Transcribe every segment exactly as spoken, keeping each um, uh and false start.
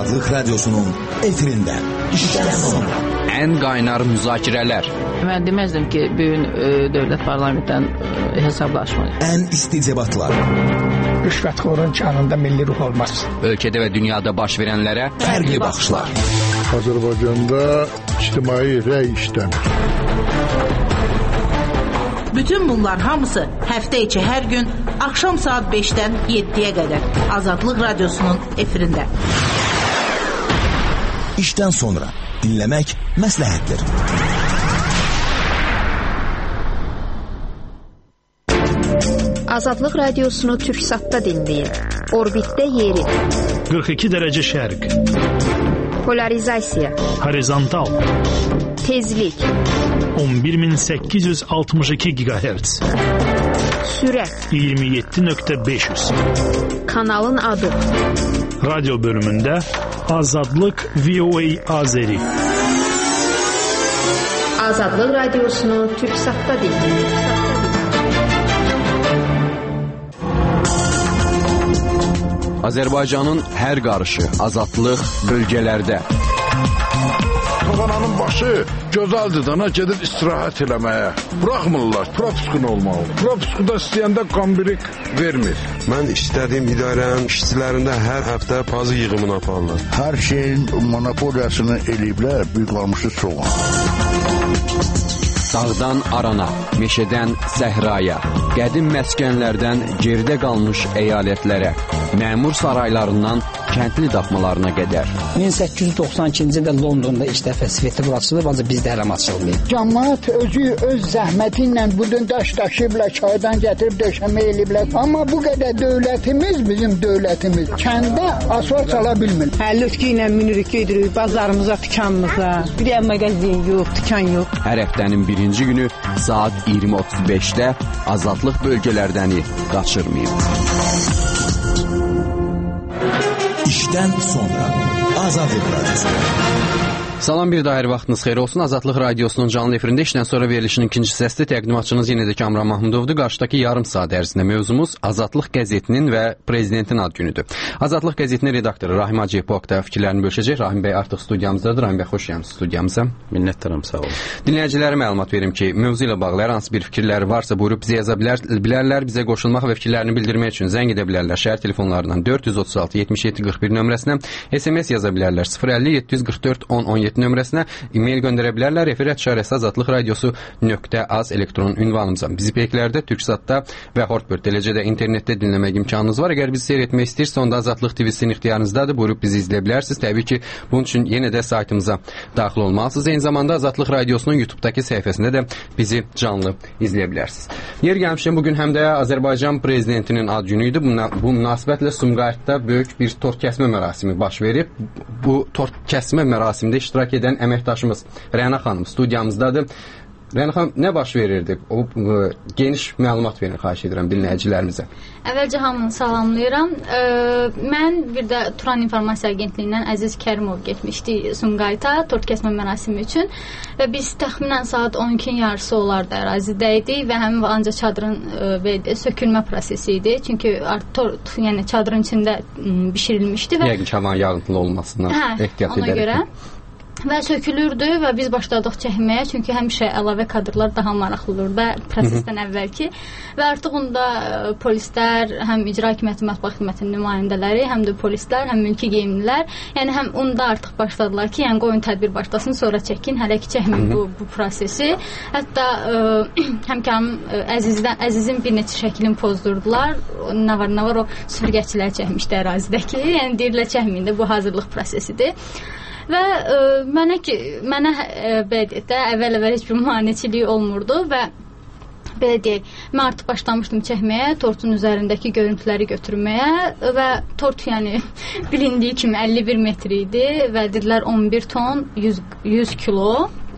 Azadlıq Radyosu'nun efirində işdən sonra ən qaynar müzakirələr. Mən deməzdim ki, bugün e, dövlət parlamentdən e, hesablaşmalı. Ən isti debatlar. Rüşvətxorun canında milli ruh olmaz. Ölkədə və dünyada baş verənlərə fərqli baxışlar. Azərbaycanda ictimai rəy işləmir. Bütün bunlar hamısı həftə içi hər gün axşam saat beşdən yeddiyə qədər Azadlıq Radyosu'nun efirində. İşdən sonra dinləmək məsləhətdir. Azadlıq Radiosunu Türksat'ta dinləyin. Orbitdə yeri. qırx iki dərəcə şərq. Polarizasiya. Horizontal. Tezlik. on bir min səkkiz yüz altmış iki gigahertz. Sürət. iyirmi yeddi nöqtə beş yüz. Kanalın adı. Radyo bölümündə Azadlıq V O A Azeri. Azadlıq Radiosunu Türksat'ta dinləyin. Azərbaycanın hər qarışı azadlıq bölgələrdə. Tavananın başı gözəldir dana gedir istirahət eləməyə. Bıraxmırlar, propiskun olmalı. Propiskuda istəyəndə qambirik vermir. Mən istədiyim idarənin işçilərində hər həftə pazı yığımını aparırlar. Hər şeyin monopoliyasını eləyiblər, büyük qalmışı çoğun. Dağdan arana, meşədən səhraya, qədim məskənlərdən geridə qalmış əyalətlərə, məmur saraylarından kəndli daxmalarına qədər. min səkkiz yüz doxsan ikinci ildə Londonda ilk dəfə svetofor açılıb, ancaq bizdə hələm açılmayıb. Cəmaət özü öz zəhməti ilə budun daş daşıyıblar, çaydan gətirib döşəmə eləyiblər. Amma bu qədər dövlətimiz, bizim dövlətimiz kəndə asfalt sala bilmir. Həllütkü ilə minirik gedirik bazarımıza, dükanımıza. Bir yer mağazin yox, dükan yox. Hər həftənin birinci günü saat iyirmi otuz beşdə azadlıq bölgələrdəni qaçırmayın. İşdən sonra Azadlıq Radyosu. Salam, bir daha hər vaxtınız xeyir olsun. Azadlıq Radyosu'nun canlı efirində işdən sonra verilişinin ikinci səsli təqdimatçınız yenə də Kamran Mahmudovdur. Qarşıdakı yarım saat ərzində mövzumuz Azadlıq qəzetinin və prezidentin ad günüdür. Azadlıq qəzetinin redaktoru Rahim Hacıyev bu haqda fikirlərini bölüşəcək. Rahim bəy artıq studiyamızdadır. Rahim bəy, xoş gəlmisiniz studiyamıza. Minnətdaram, sağ olun. Dinləyicilərə məlumat verim ki, mövzu ilə bağlı hər hansı bir fikirləri varsa buyurub bizə yaza bilər, bilərlər, bizə qoşulmaq və fikirlərini bildirmək üçün zəng edə bilərlər. Şəhər telefonlarından dörd yüz otuz altı yetmiş yeddi qırx bir nömrəsinə, S M S yaza bilərlər sıfır əlli yeddi yüz qırx dörd on on yeddi nömrəsinə, e-mail göndərə bilərlər. Referat işarəsi azadlıq radiosu nöqtə az elektron ünvanımıza. Bizi peyklərdə, Türksatda və Hortbird, eləcə də internetdə dinləmək imkanınız var. Əgər bizi seyr etmək istəyirsə, onda Azadlıq T V-sinin ixtiyarınızdadır. Buyurub bizi izləyə bilərsiniz. Təbii ki, bunun üçün yenə də saytımıza daxil olmalısınız. Eyni zamanda Azadlıq Radiosunun YouTube-dakı səhifəsində də bizi canlı izləyə bilərsiniz. Yer gəlmişəm, bugün həm də Azərbaycan prezidentinin ad günü idi. Bu münasibətlə Sumqayıtda böyük bir tort kəsmə mərasimi baş verib. Bu tort kəsmə mərasimində iştirak edən əməkdaşımız Rəna xanım studiyamızdadır. Rəna xanım, nə baş verirdi? O, ə, geniş məlumat verin, xahiş edirəm dinləyicilərimizə. Əvvəlcə hamını salamlayıram. Ə, mən bir də Turan İnformasiya Agentliyindən Əziz Kərimov getmişdi Sumqayıta tort kəsmə mərasimi üçün və biz təxminən saat on ikinin yarısı olardı ərazidə idi və həmin ancaq çadırın ə, sökülmə prosesi idi. Çünki tort, yəni çadırın içində ə, bişirilmişdi və yəqin ki, havanın yağıntılı olmasından hə, ehtiyat edərək. Ona görə və sökülürdü və biz başladıq çəkməyə, çünki həmişə əlavə kadrlar daha maraqlıdır da prosesdən əvvəlki və artıq onda polislər, həm icra hakimiyyəti mətbuat xidmətinin nümayəndələri, həm də polislər, həm mülki geyimlilər, yəni həm onda artıq başladılar ki, yəni qoyun tədbir başlasın, sonra çəkin, hələ ki çəkməyin bu, bu prosesi. Hətta ə, həmkarım Əzizdən, Əzizin bir neçə şəklini pozdurdular, nə var, nə var o süpürgəçilər çəkmişdi ərazidəki, yəni deyirlər çəkməyin də bu hazırlıq prosesidir. Və ə, mənə ki, mənə ə, belə deyək də, əvvəl-əvvəl heç bir müayinəçiliyi olmurdu və belə deyək, mən artıq başlamışdım çəkməyə, tortun üzərindəki görüntüləri götürməyə və tort yəni bilindiyi kimi əlli bir metr idi və dedilər on bir ton yüz kilo.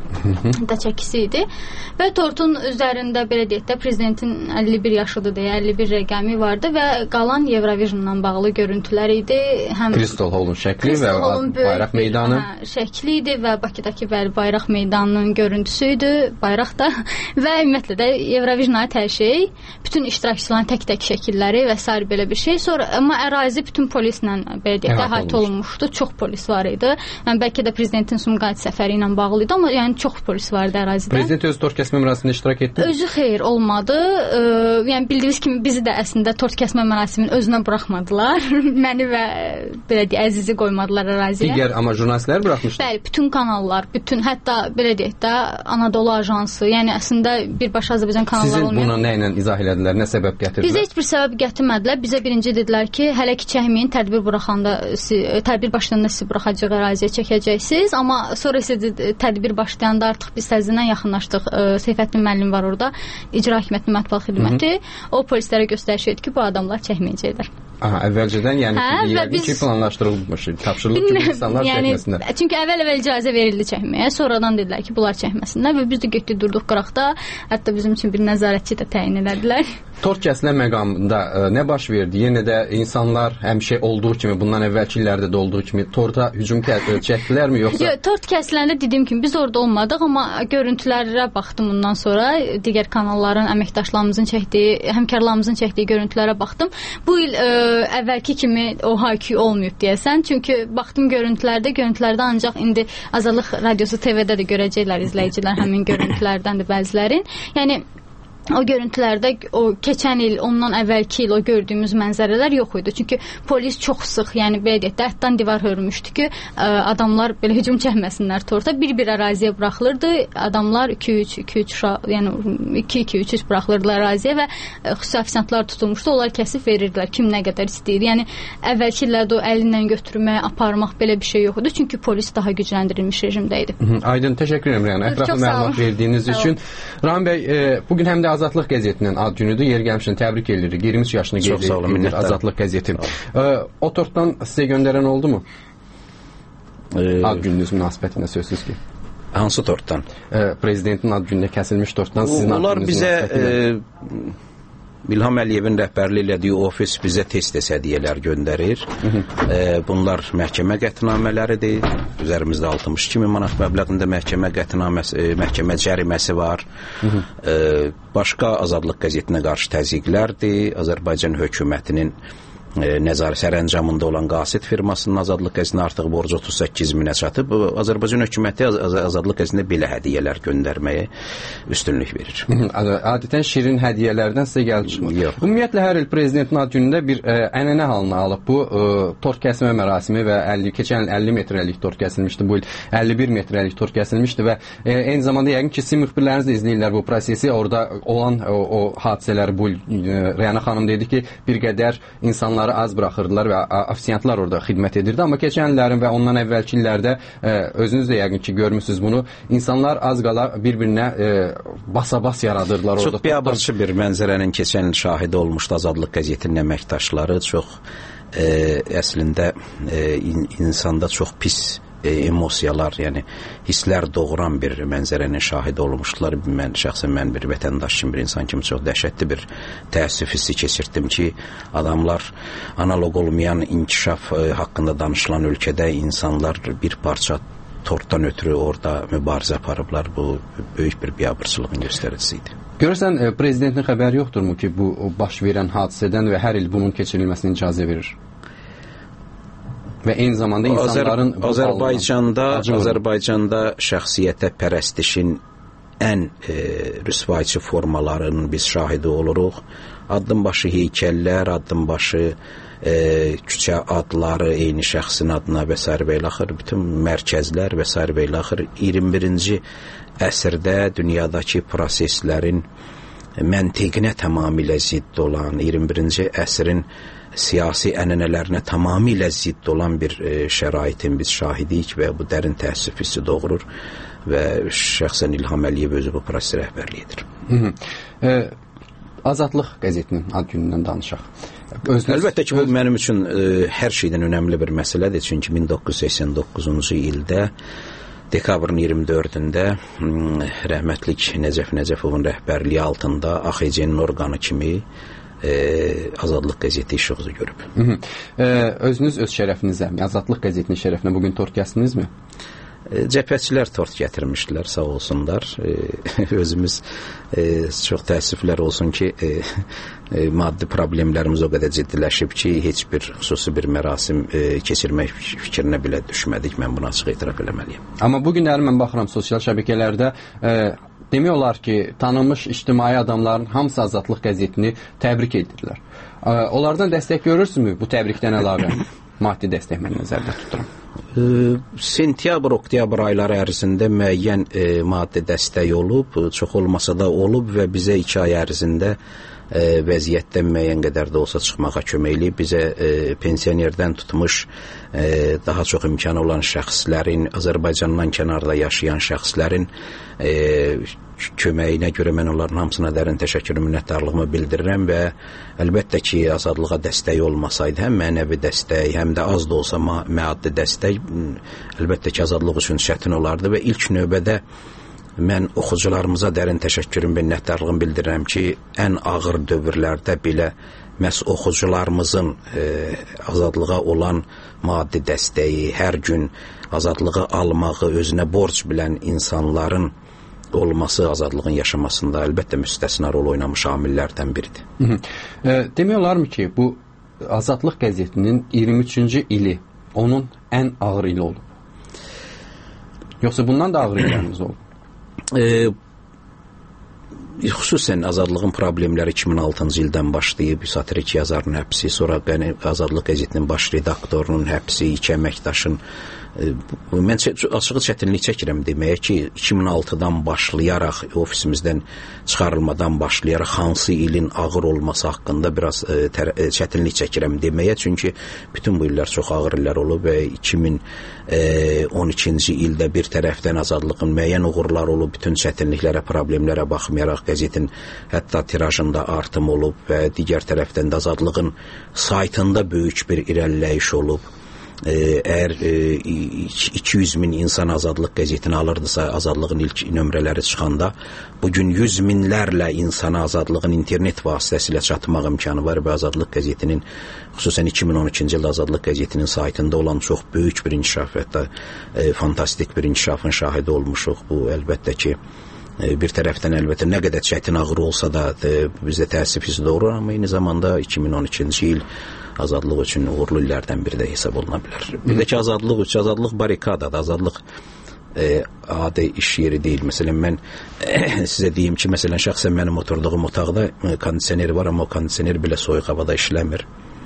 da çəkisi idi və tortun üzərində belə deyək də prezidentin əlli bir yaşıdır deyə əlli bir rəqəmi vardı və qalan Eurovisionla bağlı görüntülər idi. Həm Kristol Holun şəkli və bayraq meydanı hə, şəkli idi və Bakıdakı bayraq meydanının görüntüsü idi, bayraq da və ümumiyyətlə də Eurovision'a hər şey, bütün iştirakçıların tək-tək şəkilləri və s. belə bir şey. Sonra amma ərazi bütün polislə belə deyək də əhatə olunmuşdu. Çox polis var idi. Yəni bəlkə də prezidentin Sumqayıt səfəri ilə bağlı idi, amma yəni çox polis vardı ərazidə. Prezident öz tort kəsmə mərasimində iştirak etdi? Özü xeyr olmadı. E, yəni bildiyiniz kimi bizi də əslində tort kəsmə mərasiminin özünə buraxmadılar. Məni və belə deyək əzizi qoymadılar əraziyə. Digər amma jurnalistlər buraxmışdı. Bəli, bütün kanallar, bütün hətta belə deyək də Anadolu ajansı, yəni əslində birbaşa Azərbaycan kanalları olmayan. Sizin buna nə ilə izah elədilər, nə səbəb gətirdilər? Bizə heç bir səbəb gətirmədilər. Bizə birinci dedilər ki, hələ ki çəkməyin, tədbir buraxanda, tədbir başlayanda sizi buraxacaq əraziyə çəkəcəksiniz, amma sonra isə tədbir başlayanda artıq biz təzədən yaxınlaşdıq. Seyfəddin müəllim var orada, İcra Hakimiyyətinin mətbuat xidməti. Hı -hı. O polislərə göstəriş etdi ki, bu adamlar çəkməyəcəklər. Aha, əvvəlcədən yəni hə, yəqin biz... ki, planlaşdırılmış, tapşırılıb ki, insanlar yəni, çəkməsinlər. Çünki əvvəl-əvvəl icazə verildi çəkməyə, sonradan dedilər ki, bunlar çəkməsinlər və biz də getdik durduq qıraqda, hətta bizim üçün bir nəzarətçi də təyin elədilər. Tort kəsilən məqamında ə, nə baş verdi? Yenə də insanlar həmişə olduğu kimi, bundan əvvəlki illərdə də olduğu kimi torta hücum çəkdilərmi yoxsa? Yo, tort kəsiləndə dediyim kimi biz orada olmadıq, amma görüntülərə baxdım bundan sonra, digər kanalların, əməkdaşlarımızın çəkdiyi, həmkarlarımızın çəkdiyi görüntülərə baxdım. Bu il ə, əvvəlki kimi o hay-küy olmayıb deyəsən. Çünki baxdım görüntülərdə, görüntülərdə ancaq indi Azadlıq Radiosu T V-də də görəcəklər izləyicilər həmin görüntülərdən də bəzilərin. Yəni o görüntülərdə o keçən il, ondan əvvəlki il o gördüyümüz mənzərələr yox idi. Çünki polis çox sıx, yəni belə deyək də həttan divar hörmüşdü ki, adamlar belə hücum çəkməsinlər torta. Bir-bir əraziyə buraxılırdı. Adamlar iki üç iki üç yəni iki iki üç üç buraxılırdılar əraziyə və xüsusi ofisiantlar tutulmuşdu. Onlar kəsib verirdilər kim nə qədər istəyir. Yəni əvvəlki illərdə o əli ilə götürmək, aparmaq belə bir şey yox idi. Çünki polis daha gücləndirilmiş rejimdə idi. Aydın, təşəkkür edirəm Rəna. Ətraflı məlumat verdiyiniz üçün. Rahim bəy, e, bugün həm də Azadlıq qəzetinin ad günüdür. Yer gəlmişdən təbrik edirik. yirmi üç yaşını qeyd edir Azadlıq qəzeti. E, o tortdan sizə göndərən oldu mu? E, ad gününüz münasibətində sözsüz ki. Hansı tortdan? E, prezidentin ad günündə kəsilmiş tortdan sizin ad gününüz münasibətində. Onlar bizə e, İlham Əliyevin rəhbərliyi elədiyi ofis bizə tez-tez hədiyyələr göndərir. e, bunlar məhkəmə qətnamələridir. Üzərimizdə altmış iki min manat məbləğində məhkəmə qətnaməsi, e, məhkəmə cəriməsi var. E, başqa Azadlıq qəzetinə qarşı təzyiqlərdir. Azərbaycan hökumətinin E, nəzarət sərəncamında olan Qasid firmasının Azadlıq qəzetinə artıq borcu otuz səkkiz minə çatıb. Azərbaycan hökuməti Az Azadlıq qəzetinə belə hədiyyələr göndərməyə üstünlük verir. Adətən şirin hədiyyələrdən sizə gəlib çıxmır. Yox. Ümumiyyətlə hər il prezidentin ad günündə bir ə, ənənə halına alıb bu ə, tort kəsmə mərasimi və əlli keçən il əlli metrlik tort kəsilmişdi. Bu il əlli bir metrlik tort kəsilmişdi və ə, eyni zamanda yəqin ki, sizin müxbirləriniz də izləyirlər bu prosesi. Orada olan o, o hadisələr bu il Rəna xanım dedi ki, bir qədər insanlar az buraxırdılar və ofisiantlar orada xidmət edirdi. Amma keçən illərin və ondan əvvəlki illərdə e, özünüz də yəqin ki, görmüsünüz bunu. İnsanlar az qala bir-birinə e, basa-bas yaradırdılar orada. Çox biabırçı bir mənzərənin keçən il şahidi olmuşdu Azadlıq qəzetinin əməkdaşları. Çox e, əslində e, in, insanda çox pis E, emosiyalar, yəni hisslər doğuran bir mənzərənin şahidi olmuşdular. Mən şəxsən mən bir vətəndaş kimi, bir insan kimi çox dəhşətli bir təəssüf hissi keçirtdim ki, adamlar analoq olmayan inkişaf e, haqqında danışılan ölkədə insanlar bir parça tortdan ötürü orada mübarizə aparıblar. Bu böyük bir biabırçılığın göstəricisi idi. Görürsən, e, prezidentin xəbəri yoxdurmu ki, bu baş verən hadisədən və hər il bunun keçirilməsinə icazə verir? Və eyni zamanda insanların Azər Azərbaycanda Azərbaycanda şəxsiyyətə pərəstişin ən e, rüsvayçı formalarının biz şahidi oluruq. Addımbaşı heykəllər, addımbaşı e, küçə adları eyni şəxsin adına və s. və ilə axır bütün mərkəzlər və s. və ilə axır iyirmi birinci əsrdə dünyadakı proseslərin məntiqinə tamamilə zidd olan, iyirmi birinci əsrin siyasi ənənələrinə tamamilə zidd olan bir e, şəraitin biz şahidiyik və bu dərin təəssüf hissi doğurur və şəxsən İlham Əliyev özü bu prosesi rəhbərlik edir. Hı -hı. E, Azadlıq qəzetinin ad günündən danışaq. Özünüz, Əlbəttə ki, bu öz... mənim üçün e, hər şeydən önəmli bir məsələdir. Çünki min doqquz yüz səksən doqquzuncu ildə dekabrın iyirmi dördündə rəhmətlik Nəcəf Nəcəfovun rəhbərliyi altında A X C-nin orqanı kimi E, Azadlıq qəzeti işığı görüb. Hı -hı. E, özünüz öz şərəfinizə, Azadlıq qəzetinin şərəfinə bugün tort kəsdinizmi? E, cəbhəçilər tort gətirmişdilər, sağ olsunlar. E, özümüz e, çox təəssüflər olsun ki, e, e, maddi problemlərimiz o qədər ciddiləşib ki, heç bir xüsusi bir mərasim e, keçirmək fikrinə belə düşmədik. Mən bunu açıq etiraf eləməliyim. Amma bu günləri mən baxıram sosial şəbəkələrdə e, demək olar ki, tanınmış ictimai adamların hamısı Azadlıq qəzetini təbrik edirlər. Onlardan dəstək görürsünüzmü? Bu təbrikdən əlavə maddi dəstək mən nəzərdə tuturam. E, sentyabr, oktyabr ayları ərzində müəyyən e, maddi dəstək olub, çox olmasa da olub və bizə iki ay ərzində e, vəziyyətdən müəyyən qədər də olsa çıxmağa kömək eləyib. Bizə e, pensionerdən tutmuş e, daha çox imkanı olan şəxslərin, Azərbaycandan kənarda yaşayan şəxslərin e, köməyinə görə mən onların hamısına dərin təşəkkür minnətdarlığımı bildirirəm və əlbəttə ki, azadlığa dəstək olmasaydı, həm mənəvi dəstək, həm də az da olsa maddi dəstək əlbəttə ki, azadlıq üçün çətin olardı və ilk növbədə mən oxucularımıza dərin təşəkkürüm, minnətdarlığımı bildirirəm ki, ən ağır dövrlərdə belə məhz oxucularımızın e, azadlığa olan maddi dəstəyi, hər gün azadlığı almağı özünə borc bilən insanların olması azadlığın yaşamasında əlbəttə müstəsna rol oynamış amillərdən biridir. Hı -hı. E, demək olarmı ki, bu Azadlıq qəzetinin iyirmi üçüncü ili onun ən ağır ili olub? Yoxsa bundan da ağır illərimiz olub? E, xüsusən Azadlığın problemləri iki min altıncı ildən başlayıb, satirik yazarın həbsi, sonra Azadlıq qəzetinin baş redaktorunun həbsi, iki əməkdaşın. Mən açığı çətinlik çəkirəm deməyə ki, iki min altıdan başlayaraq, ofisimizdən çıxarılmadan başlayaraq hansı ilin ağır olması haqqında biraz e, tər, e, çətinlik çəkirəm deməyə, çünki bütün bu illər çox ağır illər olub və iki min on ikinci ildə bir tərəfdən azadlığın müəyyən uğurlar olub, bütün çətinliklərə, problemlərə baxmayaraq qəzetin hətta tirajında artım olub və digər tərəfdən də azadlığın saytında böyük bir irəliləyiş olub. Əgər iki yüz min insan Azadlıq qəzetini alırdısa, Azadlığın ilk nömrələri çıxanda, bugün yüz minlərlə insana Azadlığın internet vasitəsilə çatmaq imkanı var və Azadlıq qəzetinin, xüsusən iki min on ikinci ildə Azadlıq qəzetinin saytında olan çox böyük bir inkişaf, hətta e, fantastik bir inkişafın şahidi olmuşuq. Bu əlbəttə ki, e, bir tərəfdən əlbəttə nə qədər çətin ağır olsa da e, bizdə təəssüf hissi doğurur, amma eyni zamanda iki min on ikinci il azadlıq üçün uğurlu illərdən biri də hesab oluna bilər. Bir də ki, azadlıq üçün, azadlıq barikadadır, azadlıq e, adi iş yeri deyil. Məsələn, mən e, sizə deyim ki, məsələn, şəxsən mənim oturduğum otaqda e, kondisioner var, amma o kondisioner belə soyuq havada işləmir.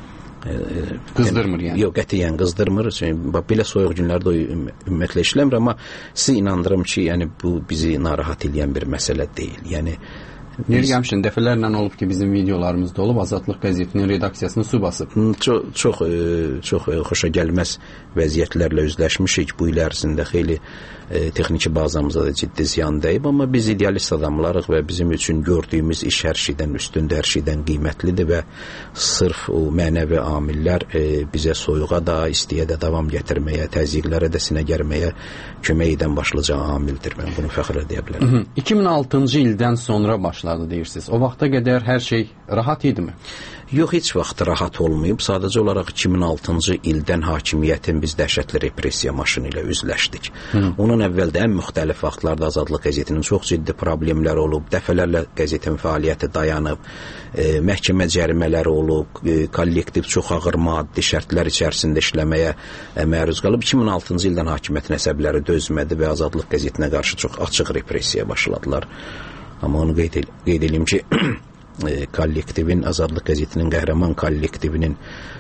E, qızdırmır yəni? Yox, qətiyyən qızdırmır. Çünki, belə soyuq günlərdə o ümumiyyətlə işləmir, amma sizə inandırım ki, yəni, bu bizi narahat edən bir məsələ deyil. Yəni, Yeri gəlmişin, dəfələrlə olub ki, bizim videolarımızda olub, Azadlıq qəzetinin redaksiyasını su basıb. Çox, çox, çox xoşa gəlməz vəziyyətlərlə üzləşmişik. Bu il ərzində xeyli e, texniki bazamıza da ciddi ziyan dəyib, amma biz idealist adamlarıq və bizim üçün gördüyümüz iş hər şeydən üstündə, hər şeydən qiymətlidir və sırf o mənəvi amillər e, bizə soyuğa da, istiyə də davam gətirməyə, təzyiqlərə də sinə gərməyə kömək edən başlıca amildir. Mən bunu fəxr edə bilərəm. iki min altıncı ildən sonra başladı deyirsiniz. O vaxta qədər hər şey rahat idimi? Yox, heç vaxt rahat olmayıb. Sadəcə olaraq iki min altıncı ildən hakimiyyətin biz dəhşətli repressiya maşını ilə üzləşdik. Hı. Onun əvvəldə ən müxtəlif vaxtlarda Azadlıq qəzetinin çox ciddi problemləri olub, dəfələrlə qəzetin fəaliyyəti dayanıb, e, məhkəmə cərimələri olub, e, kollektiv çox ağır maddi şərtlər içərisində işləməyə e, məruz qalıb. iki min altıncı ildən hakimiyyətin əsəbləri dözmədi və Azadlıq qəzetinə qarşı çox açıq repressiya başladılar. Amma onu qeyd, qeyd edeyim ki, e, kollektivin, Azadlıq qəzetinin qəhrəman kollektivinin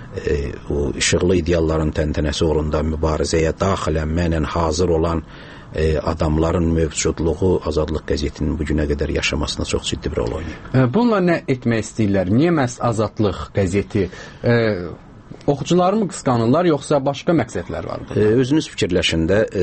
e, o işıqlı idealların təntənəsi uğrunda mübarizəyə daxilən mənən hazır olan e, adamların mövcudluğu Azadlıq qəzetinin bugünə qədər yaşamasına çox ciddi bir rol oynayır. Bununla nə etmək istəyirlər? Niyə məhz Azadlıq qəzeti e, oxucuları mı qısqanırlar, yoxsa başqa məqsədlər var? E, özünüz fikirləşində e,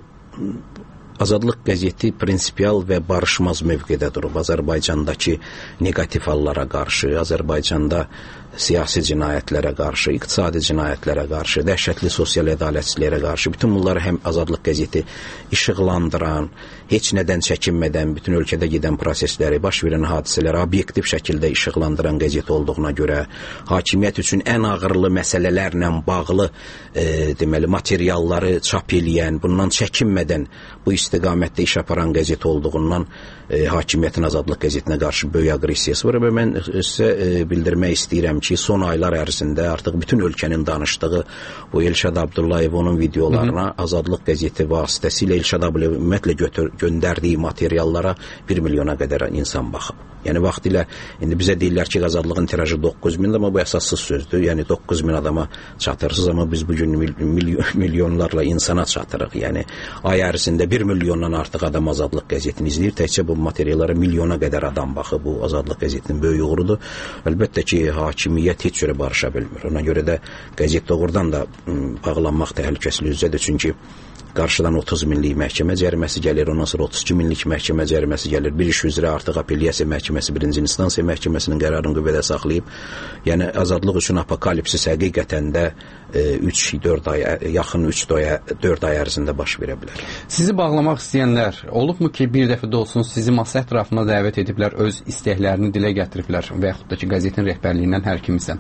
Azadlıq qəzeti prinsipial və barışmaz mövqedə durub. Azərbaycandakı negativ hallara qarşı, Azərbaycanda siyasi cinayətlərə qarşı, iqtisadi cinayətlərə qarşı, dəhşətli sosial ədalətsizliyə qarşı bütün bunları həm Azadlıq qəzeti işıqlandıran, heç nədən çəkinmədən bütün ölkədə gedən prosesləri, baş verən hadisələri obyektiv şəkildə işıqlandıran qəzet olduğuna görə, hakimiyyət üçün ən ağırlı məsələlərlə bağlı e, deməli materialları çap eləyən, bundan çəkinmədən bu istiqamətdə iş aparan qəzet olduğundan e, hakimiyyətin Azadlıq qəzetinə qarşı böyük aqressiyası var və mən sizə e, bildirmək istəyirəm ki, son aylar ərzində artıq bütün ölkənin danışdığı bu Elşad Abdullayevin videolarına Hı -hı. Azadlıq qəzeti vasitəsilə Elşad Abdullayev ümumiyyətlə götür, göndərdiyi materiallara bir milyona qədər insan baxıb. Yəni vaxtilə indi bizə deyirlər ki, Azadlığın tirajı doqquz mindir, amma bu əsassız sözdür. Yəni doqquz min adama çatırsız, amma biz bugün mil, milyon, milyonlarla insana çatırıq. Yəni ay ərzində bir milyondan artıq adam Azadlıq qəzetini izləyir. Təkcə bu materiallara milyona qədər adam baxıb. Bu Azadlıq qəzetinin böyük uğurudur. Əlbəttə ki, hakimiyyət heç cürə barışa bilmir. Ona görə də qəzet doğrudan da bağlanmaq təhlükəsili üzrədir. Çünki qarşıdan otuz minlik məhkəmə cəriməsi gəlir, ondan sonra otuz iki minlik məhkəmə cəriməsi gəlir. Bir iş üzrə artıq apellyasiya məhkəməsi birinci instansiya məhkəməsinin qərarını qüvvədə saxlayıb. Yəni azadlıq üçün apokalipsis həqiqətən də üç dörd ay, yaxın üç dörd ay ərzində baş verə bilər. Sizi bağlamaq istəyənlər olubmu ki, bir dəfə də olsun sizi masa ətrafına dəvət ediblər, öz istəklərini dilə gətiriblər və yaxud da ki, qəzetin rəhbərliyindən hər kimisə?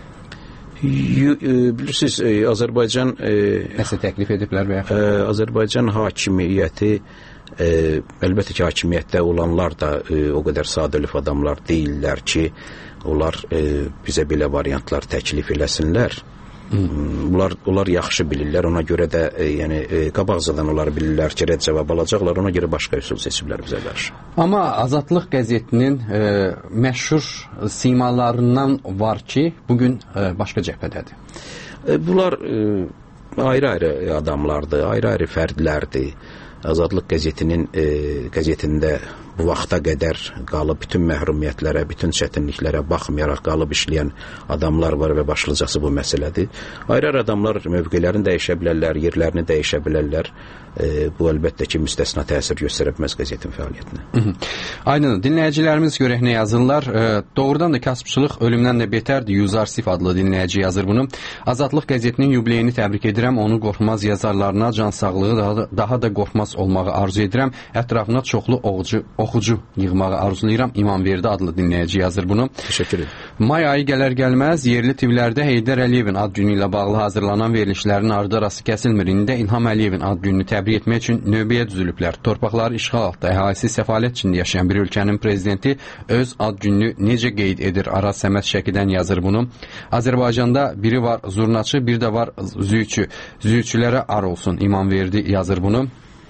Bilirsiniz, Azərbaycan nəsə təklif ediblər və yaxud? Azərbaycan hakimiyyəti, əlbəttə ki, hakimiyyətdə olanlar da o qədər sadəlif adamlar deyirlər ki, onlar bizə belə variantlar təklif eləsinlər. Bunlar, onlar yaxşı bilirlər, ona görə də e, yəni, e, qabaqcadan onlar bilirlər ki, rədd cavab alacaqlar, ona görə başqa üsul seçiblər bizə qarşı. Amma Azadlıq qəzetinin e, məşhur simalarından var ki, bugün e, başqa cəbhədədir. E, bunlar e, ayrı-ayrı adamlardır, ayrı-ayrı fərdlərdir. Azadlıq qəzetinin e, qəzetində bu vaxta qədər qalıb bütün məhrumiyyətlərə, bütün çətinliklərə baxmayaraq qalıb işləyən adamlar var və başlıcası bu məsələdir. Ayrı-ayrı adamlar mövqelərini dəyişə bilərlər, yerlərini dəyişə bilərlər. E, bu əlbəttə ki, müstəsna təsir göstərə bilməz qəzetin fəaliyyətinə. Aynen, dinləyicilərimiz görək nə yazırlar. E, doğrudan da kasıbçılıq ölümdən də betərdir. Yüzar Sif adlı dinləyici yazır bunu. Azadlıq qəzetinin yubileyini təbrik edirəm. Onu qorxmaz yazarlarına can sağlığı daha da, daha da qorxmaz olmağı arzu edirəm. Ətrafına çoxlu oğucu, oxucu yığmağı arzulayıram. İmamverdi adlı dinləyici yazır bunu. Təşəkkür ederim. May ayı gələr gəlməz yerli T V-lərdə Heydər Əliyevin ad günü ilə bağlı hazırlanan verilişlərin ardı arası kəsilmir. İndi də İlham Əliyevin ad gününü təbrik etmək üçün növbəyə düzülüblər. Torpaqları işğal altında, əhalisi səfalət içində yaşayan bir ölkənin prezidenti öz ad gününü necə qeyd edir? Araz Səməd Şəkidən yazır bunu. Azərbaycanda biri var zurnaçı, bir də var züyçü. Züyçülərə ar olsun. İmamverdi yazır bunu.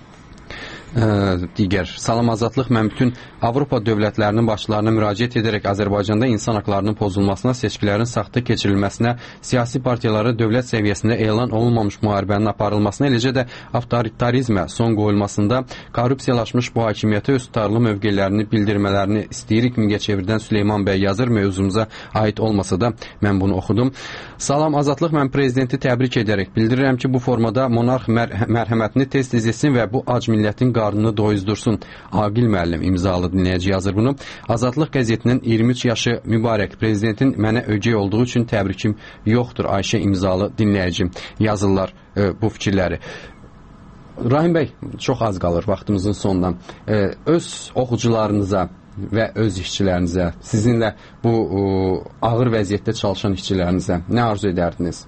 Ə, digər salam azadlıq, mən bütün Avropa dövlətlərinin başlarına müraciət edərək Azərbaycanda insan haqlarının pozulmasına, seçkilərin saxta keçirilməsinə, siyasi partiyalara dövlət səviyyəsində elan olunmamış müharibənin aparılmasına, eləcə də avtoritarizmə son qoyulmasında korrupsiyalaşmış bu hakimiyyətə öz tutarlı mövqelərini bildirmələrini istəyirik. Mingəçevirdən Süleyman bəy yazır, mövzumuza aid olmasa da mən bunu oxudum. Salam azadlıq, mən prezidenti təbrik edərək bildirirəm ki, bu formada monarx mər mərhəmətini tez-tez etsin və bu ac millətin qarnını doyuzdursun. Aqil müəllim imzalı dinləyici yazır bunu. Azadlıq qəzetinin iyirmi üç yaşı mübarək. Prezidentin mənə ögey olduğu üçün təbrikim yoxdur. Ayşə imzalı dinləyici yazırlar e, bu fikirləri. Rahim bəy, çox az qalır vaxtımızın sonundan. E, öz oxucularınıza və öz işçilərinizə, sizinlə bu o, ağır vəziyyətdə çalışan işçilərinizə nə arzu edərdiniz?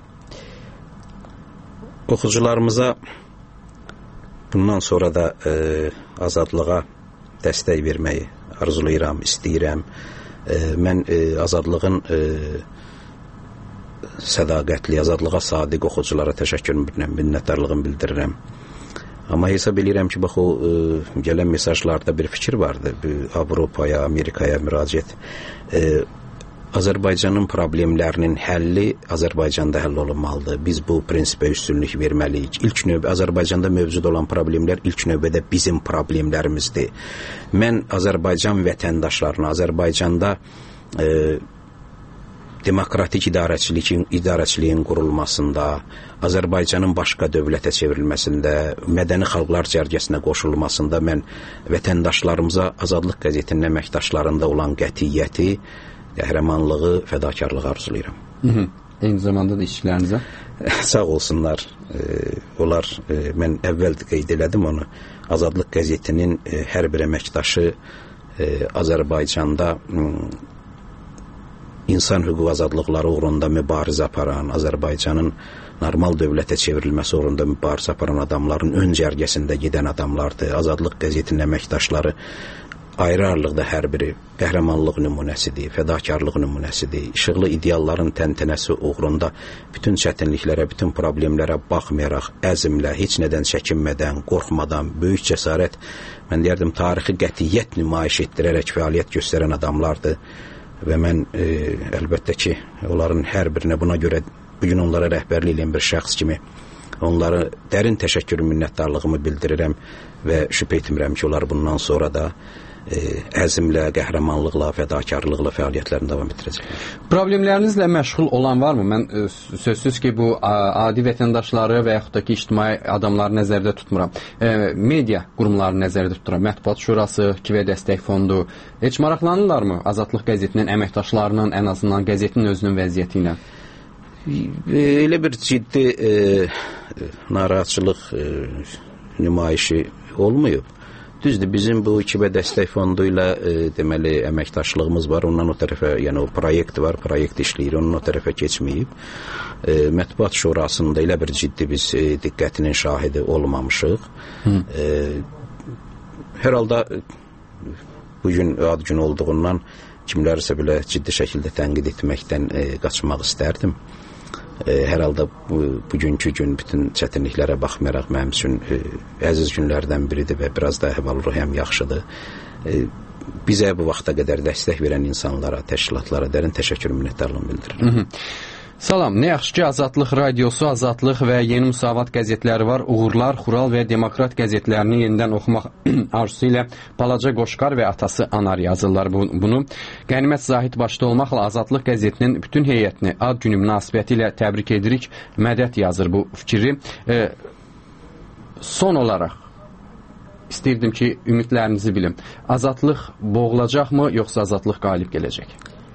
Oxucularımıza bundan sonra da e, azadlığa dəstək verməyi arzulayıram, istəyirəm. E, mən e, azadlığın e, sədaqətli, azadlığa sadiq oxuculara təşəkkür edirəm, minnətdarlığımı bildirirəm. Amma hesab edirəm ki, bax o e, gələn mesajlarda bir fikir vardı. Avropaya, Amerikaya müraciət. E, Azərbaycanın problemlərinin həlli Azərbaycanda həll olunmalıdır. Biz bu prinsipə üstünlük verməliyik. İlk növbə Azərbaycanda mövcud olan problemlər ilk növbədə bizim problemlərimizdir. Mən Azərbaycan vətəndaşlarına, Azərbaycanda e, demokratik idarəçiliyin, idarəçiliyin qurulmasında, Azərbaycanın başqa dövlətə çevrilməsində, mədəni xalqlar cərgəsinə qoşulmasında mən vətəndaşlarımıza Azadlıq qəzetinin əməkdaşlarında olan qətiyyəti qəhrəmanlığı, fədakarlığı arzulayıram. Hı -hı. Eyni zamanda da işçilərinizə. Sağ olsunlar. E, onlar, e, mən əvvəl qeyd elədim onu, Azadlıq qəzetinin e, hər bir əməkdaşı e, Azərbaycanda m, insan hüquq azadlıqları uğrunda mübarizə aparan, Azərbaycanın normal dövlətə çevrilməsi uğrunda mübarizə aparan adamların ön cərgəsində gedən adamlardır. Azadlıq qəzetinin əməkdaşları ayrı-ayrılıqda hər biri qəhrəmanlıq nümunəsidir, fədakarlıq nümunəsidir. İşıqlı idealların təntənəsi uğrunda bütün çətinliklərə, bütün problemlərə baxmayaraq, əzmlə, heç nədən çəkinmədən, qorxmadan, böyük cəsarət, mən deyərdim, tarixi qətiyyət nümayiş etdirərək fəaliyyət göstərən adamlardır. Və mən e, əlbəttə ki, onların hər birinə buna görə bugün onlara rəhbərlik edən bir şəxs kimi onlara dərin təşəkkür minnətdarlığımı bildirirəm və şübhə etmirəm ki, onlar bundan sonra da e, əzmlə, qəhrəmanlıqla, fədakarlıqla fəaliyyətlərini davam etdirəcəklər. Problemlərinizlə məşğul olan varmı? Mən e, sözsüz ki, bu adi vətəndaşları və yaxud da ki, ictimai adamları nəzərdə tutmuram. E, media qurumlarını nəzərdə tuturam. Mətbuat Şurası, Kivə Dəstək Fondu. Heç maraqlanırlarmı Azadlıq qəzetinin əməkdaşlarının, ən azından qəzetin özünün vəziyyəti ilə? Elə bir ciddi e, narahatçılıq e, nümayişi olmayıb. Düzdür, bizim bu Kivə Dəstək Fondu ilə e, deməli əməkdaşlığımız var. Ondan o tərəfə, yəni o proyekt var, proyekt işləyir, onun o tərəfə keçməyib. E, Mətbuat Şurasında elə bir ciddi biz e, diqqətinin şahidi olmamışıq. E, hər halda bugün ad gün olduğundan kimlərsə belə ciddi şəkildə tənqid etməkdən e, qaçmaq istərdim. E, hər halda bu, bugünkü gün bütün çətinliklərə baxmayaraq mənim üçün e, əziz günlərdən biridir və biraz da əhval-ruhiyyəm yaxşıdır. E, bizə bu vaxta qədər dəstək verən insanlara, təşkilatlara dərin təşəkkür minnətdarlığımı bildirirəm. Hı -hı. Salam, nə yaxşı ki, Azadlıq radiosu, Azadlıq və Yeni Müsavat qəzetləri var. Uğurlar, Xural və Demokrat qəzetlərini yenidən oxumaq arzusu ilə Balaca Qoşqar və atası Anar yazırlar bunu. Qənimət Zahid başda olmaqla Azadlıq qəzetinin bütün heyətini ad günü münasibəti ilə təbrik edirik. Mədət yazır bu fikri. E, son olaraq istəyirdim ki, ümidlərinizi bilim. Azadlıq boğulacaqmı, yoxsa Azadlıq qalib gələcək?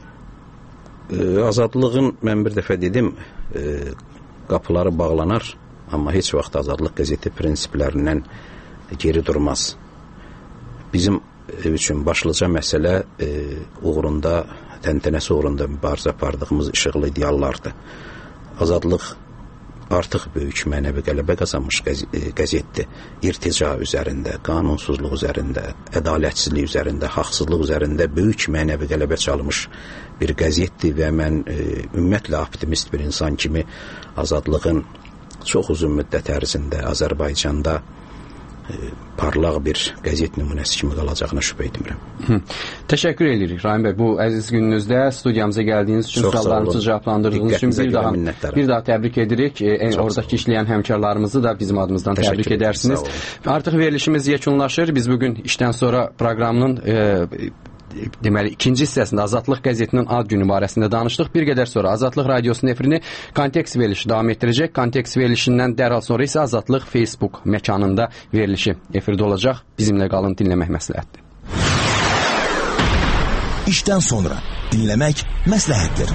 Azadlığın, mən bir dəfə dedim, e, qapıları bağlanar, amma heç vaxt Azadlıq qəzeti prinsiplərindən geri durmaz. Bizim üçün başlıca məsələ e, uğrunda, təntənəsi uğrunda mübarizə apardığımız işıqlı ideallardır. Azadlıq artıq böyük mənəvi qələbə qazanmış qəzetdir. İrtica üzərində, qanunsuzluq üzərində, ədalətsizlik üzərində, haqsızlıq üzərində böyük mənəvi qələbə çalmış bir qəzetdir və mən e, ümumiyyətlə optimist bir insan kimi Azadlığın çox uzun müddət ərzində Azərbaycanda e, parlaq bir qəzet nümunəsi kimi qalacağına şübhə etmirəm. Hı. Təşəkkür edirik Rahim bəy. Bu əziz gününüzdə studiyamıza gəldiyiniz üçün, suallarınızı cavablandırdığınız üçün bir daha bir daha təbrik edirik. E, oradakı işləyən həmkarlarımızı da bizim adımızdan təbrik Təşəkkür edərsiniz. Artıq verilişimiz yekunlaşır. Biz bugün işdən sonra proqramının e, deməli ikinci hissəsində Azadlıq qəzetinin ad günü barəsində danışdıq. Bir qədər sonra Azadlıq radiosunun efirini Kontekst verilişi davam etdirəcək. Kontekst verilişindən dərhal sonra isə Azadlıq Facebook məkanında verilişi efirdə olacaq. Bizimlə qalın, dinləmək məsləhətdir. İşdən sonra dinləmək məsləhətdir.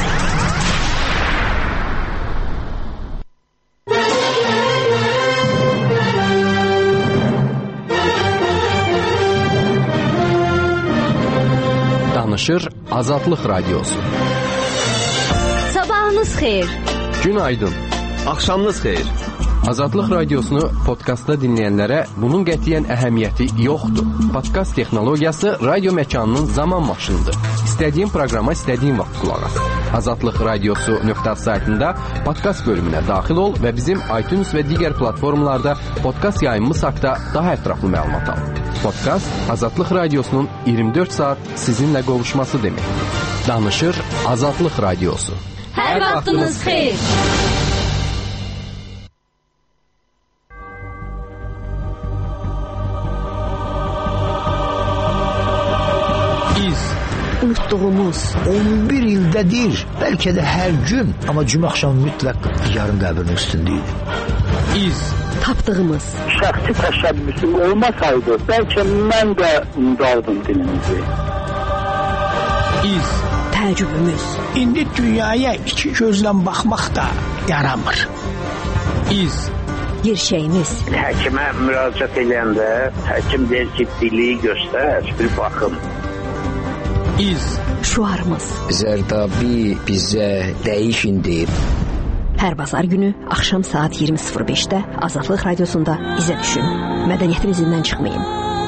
Danışır Azadlıq radiosu. Sabahınız xeyir. Günaydın. Axşamınız xeyir. Azadlıq radiosunu podkastda dinləyənlərə bunun qətiyyən əhəmiyyəti yoxdur. Podkast texnologiyası radio məkanının zaman maşınıdır. İstədiyin proqrama istədiyin vaxt qulaq as. Azadlıq radiosu nöqtə saytında podkast bölümünə daxil ol və bizim iTunes və digər platformalarda podkast yayımımız haqqında daha ətraflı məlumat al. Podkast Azadlıq radiosunun iyirmi dörd saat sizinlə qovuşması deməkdir. Danışır Azadlıq radiosu. Hər vaxtınız xeyir. Unutduğumuz on bir ildədir, bəlkə də hər gün, amma cümə axşamı mütləq yarım qəbrinin üstündəydi. İz tapdığımız. Şəxsi təşəbbüsüm olmasaydı, bəlkə mən də unudardım dilimizi. İz təəccübümüz. İndi dünyaya iki gözlə baxmaq da yaramır. İz. Gerçəyimiz. Həkimə müraciət edəndə həkim deyir ki, dili göstər, bir baxın. İz. Şuarımız. Zərdabi bizə dəyişin deyib. Hər bazar günü axşam saat iyirmi sıfır beşdə Azadlıq Radiosunda izə düşün. Mədəniyyətin izindən çıxmayın.